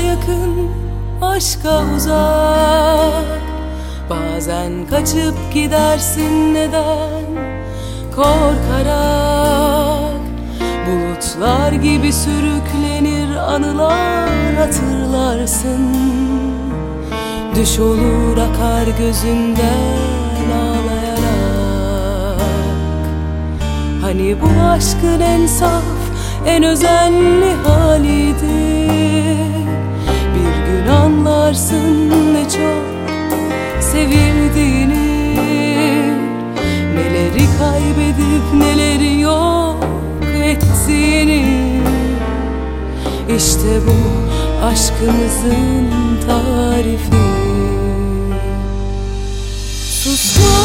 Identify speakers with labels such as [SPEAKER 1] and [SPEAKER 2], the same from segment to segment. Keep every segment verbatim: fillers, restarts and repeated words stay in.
[SPEAKER 1] yakın, aşka uzak. Bazen kaçıp gidersin, neden? Korkarak. Bulutlar gibi sürüklenir anılar, hatırlarsın. Düş olur akar gözünden ağlayarak. Hani bu aşkın en saf, en özenli haliydi. Bir gün anlarsın ne çok sevildiğini. Neleri kaybedip neleri yok ettiğini. İşte bu aşkımızın tarifi. Susma,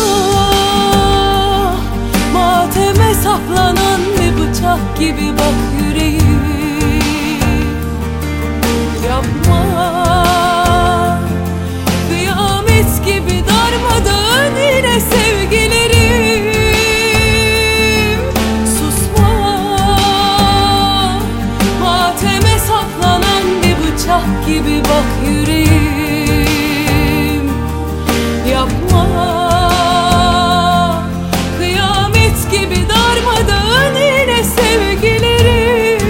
[SPEAKER 1] mateme saplanan bir bıçak gibi bak yüreğim. Yapma, kıyamet gibi darmadağın yine sevgilerim. Susma, mateme saplanan bir bıçak gibi bak yüreğim. Yapma, kıyamet gibi darmadağın yine sevgilerim.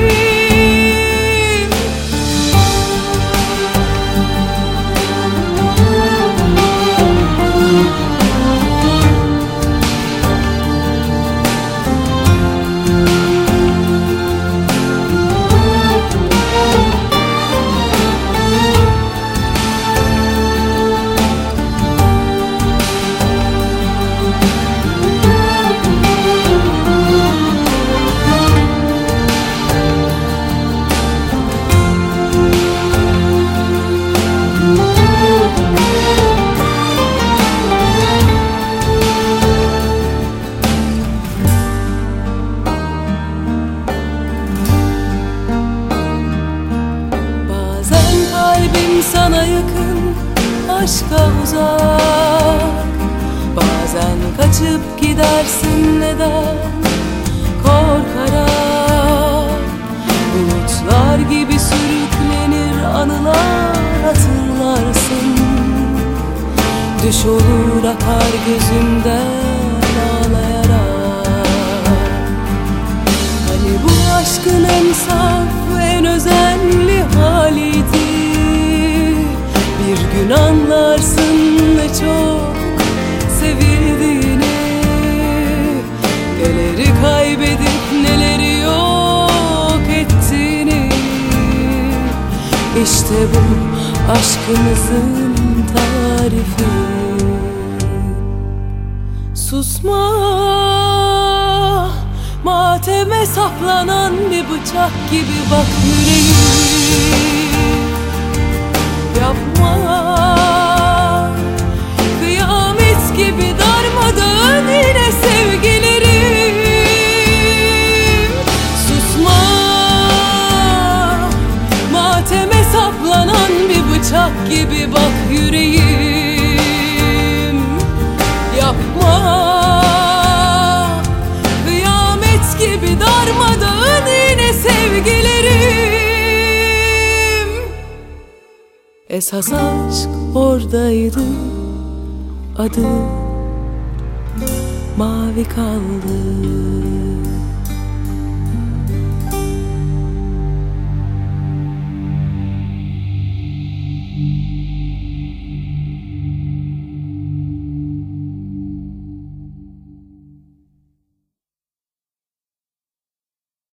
[SPEAKER 1] Sana yakın, aşka uzak. Bazen kaçıp gidersin, neden? Korkarak. Bulutlar gibi sürüklenir anılar, hatırlarsın. Düş olur akar gözünden ağlayarak. Hani bu aşkın en saf, en özenli haliydi. Bir gün anlarsın ne çok sevildiğini. Neleri kaybedip neleri yok ettiğini. İşte bu aşkımızın tarifi. Susma, mateme saplanan bir bıçak gibi bak yüreğim. Yapma, kıyamet gibi darmadağın yine sevgilerim. Susma, mateme saplanan bir bıçak gibi bak yüreğim. Yapma, kıyamet gibi darmadağın yine sevgilerim. Esas aşk oradaydı, adı mavi kaldı.